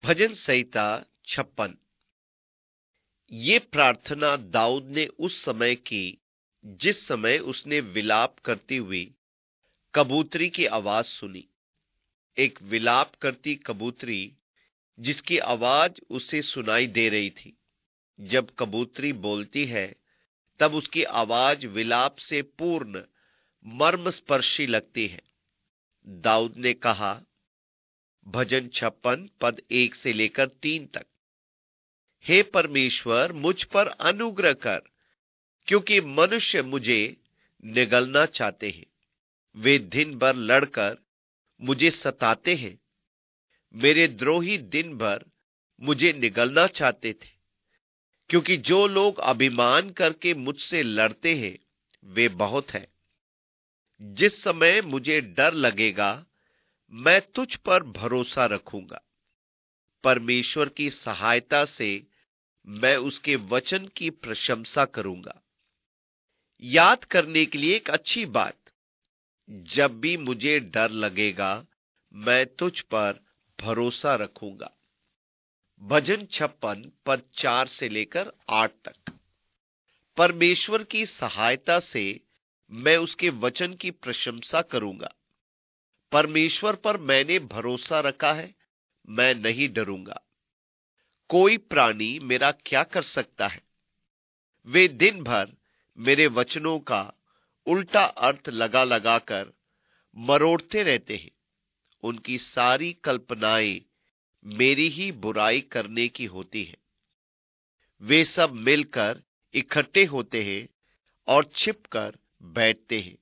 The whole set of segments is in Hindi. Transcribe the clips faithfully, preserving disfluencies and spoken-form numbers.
भजन संहिता छप्पन। ये प्रार्थना दाऊद ने उस समय की जिस समय उसने विलाप करती हुई कबूतरी की आवाज सुनी। एक विलाप करती कबूतरी जिसकी आवाज उसे सुनाई दे रही थी। जब कबूतरी बोलती है तब उसकी आवाज विलाप से पूर्ण मर्मस्पर्शी लगती है। दाऊद ने कहा, भजन छप्पन पद एक से लेकर तीन तक, हे परमेश्वर मुझ पर अनुग्रह कर, क्योंकि मनुष्य मुझे निगलना चाहते हैं। वे दिन भर लड़कर मुझे सताते हैं। मेरे द्रोही दिन भर मुझे निगलना चाहते थे, क्योंकि जो लोग अभिमान करके मुझसे लड़ते हैं वे बहुत हैं। जिस समय मुझे डर लगेगा मैं तुझ पर भरोसा रखूंगा। परमेश्वर की सहायता से मैं उसके वचन की प्रशंसा करूंगा। याद करने के लिए एक अच्छी बात, जब भी मुझे डर लगेगा मैं तुझ पर भरोसा रखूंगा। भजन छप्पन पद चार से लेकर आठ तक, परमेश्वर की सहायता से मैं उसके वचन की प्रशंसा करूंगा। परमेश्वर पर मैंने भरोसा रखा है, मैं नहीं डरूंगा। कोई प्राणी मेरा क्या कर सकता है? वे दिन भर मेरे वचनों का उल्टा अर्थ लगा लगाकर मरोड़ते रहते हैं। उनकी सारी कल्पनाएं मेरी ही बुराई करने की होती है। वे सब मिलकर इकट्ठे होते हैं और छिपकर बैठते हैं।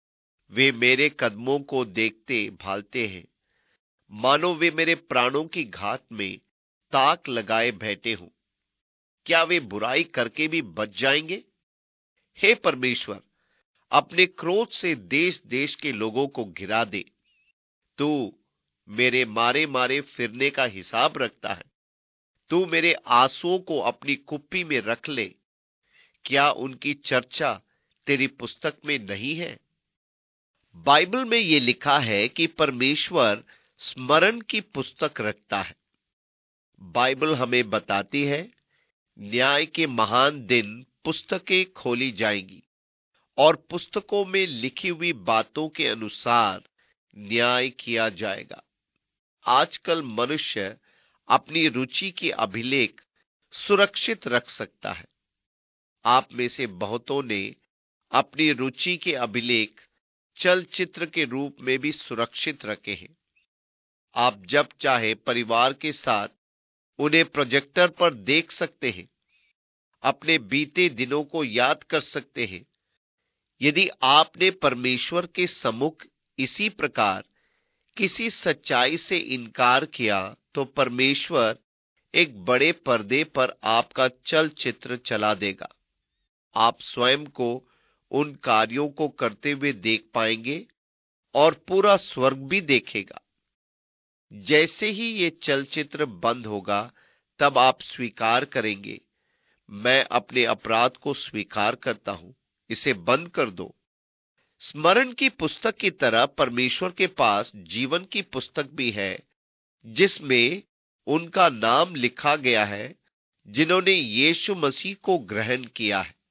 वे मेरे कदमों को देखते भालते हैं, मानो वे मेरे प्राणों की घात में ताक लगाए बैठे हों। क्या वे बुराई करके भी बच जाएंगे? हे परमेश्वर, अपने क्रोध से देश देश के लोगों को गिरा दे। तू मेरे मारे मारे फिरने का हिसाब रखता है। तू मेरे आंसुओं को अपनी कुप्पी में रख ले। क्या उनकी चर्चा तेरी पुस्तक में नहीं है? बाइबल में यह लिखा है कि परमेश्वर स्मरण की पुस्तक रखता है। बाइबल हमें बताती है, न्याय के महान दिन पुस्तकें खोली जाएंगी और पुस्तकों में लिखी हुई बातों के अनुसार न्याय किया जाएगा। आजकल मनुष्य अपनी रुचि की अभिलेख सुरक्षित रख सकता है। आप में से बहुतों ने अपनी रुचि के अभिलेख चलचित्र के रूप में भी सुरक्षित रखे हैं। आप जब चाहे परिवार के साथ उन्हें प्रोजेक्टर पर देख सकते हैं, अपने बीते दिनों को याद कर सकते हैं। यदि आपने परमेश्वर के सम्मुख इसी प्रकार किसी सच्चाई से इनकार किया तो परमेश्वर एक बड़े पर्दे पर आपका चलचित्र चला देगा। आप स्वयं को उन कार्यों को करते हुए देख पाएंगे और पूरा स्वर्ग भी देखेगा। जैसे ही ये चलचित्र बंद होगा तब आप स्वीकार करेंगे, मैं अपने अपराध को स्वीकार करता हूं, इसे बंद कर दो। स्मरण की पुस्तक की तरह परमेश्वर के पास जीवन की पुस्तक भी है, जिसमें उनका नाम लिखा गया है जिन्होंने यीशु मसीह को ग्रहण किया है।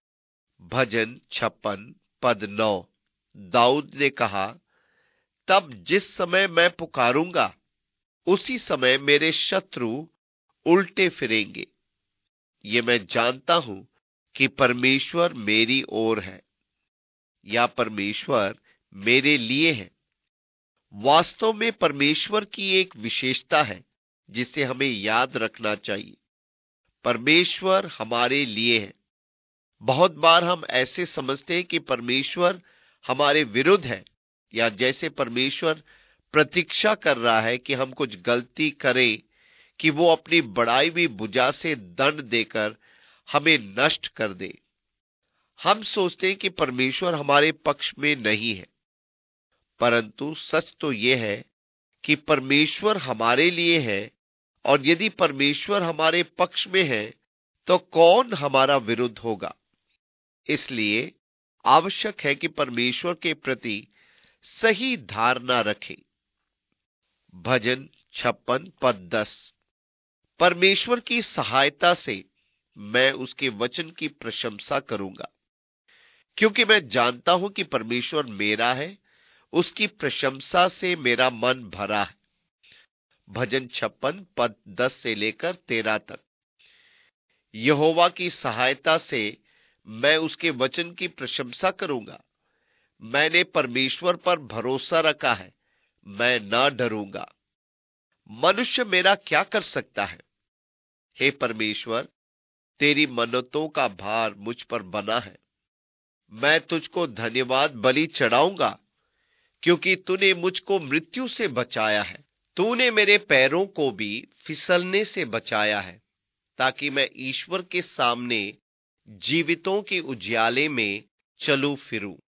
भजन छप्पन पद नौ, दाऊद ने कहा, तब जिस समय मैं पुकारूंगा उसी समय मेरे शत्रु उल्टे फिरेंगे। ये मैं जानता हूं कि परमेश्वर मेरी ओर है, या परमेश्वर मेरे लिए है। वास्तव में परमेश्वर की एक विशेषता है जिसे हमें याद रखना चाहिए। परमेश्वर हमारे लिए है। बहुत बार हम ऐसे समझते हैं कि परमेश्वर हमारे विरुद्ध है, या जैसे परमेश्वर प्रतीक्षा कर रहा है कि हम कुछ गलती करें कि वो अपनी बढ़ाई हुई भुजा से दंड देकर हमें नष्ट कर दे। हम सोचते हैं कि परमेश्वर हमारे पक्ष में नहीं है, परंतु सच तो यह है कि परमेश्वर हमारे लिए है, और यदि परमेश्वर हमारे पक्ष में है तो कौन हमारा विरुद्ध होगा। इसलिए आवश्यक है कि परमेश्वर के प्रति सही धारणा रखें। भजन छप्पन पद दस, परमेश्वर की सहायता से मैं उसके वचन की प्रशंसा करूंगा, क्योंकि मैं जानता हूं कि परमेश्वर मेरा है, उसकी प्रशंसा से मेरा मन भरा है। भजन छप्पन पद दस से लेकर तेरह तक। यहोवा की सहायता से मैं उसके वचन की प्रशंसा करूंगा। मैंने परमेश्वर पर भरोसा रखा है, मैं न डरूंगा। मनुष्य मेरा क्या कर सकता है? हे परमेश्वर, तेरी मन्नतों का भार मुझ पर बना है। मैं तुझको धन्यवाद बलि चढ़ाऊंगा, क्योंकि तूने मुझको मृत्यु से बचाया है। तूने मेरे पैरों को भी फिसलने से बचाया है, ताकि मैं ईश्वर के सामने जीवितों के उजियाले में चलूं फिरूं।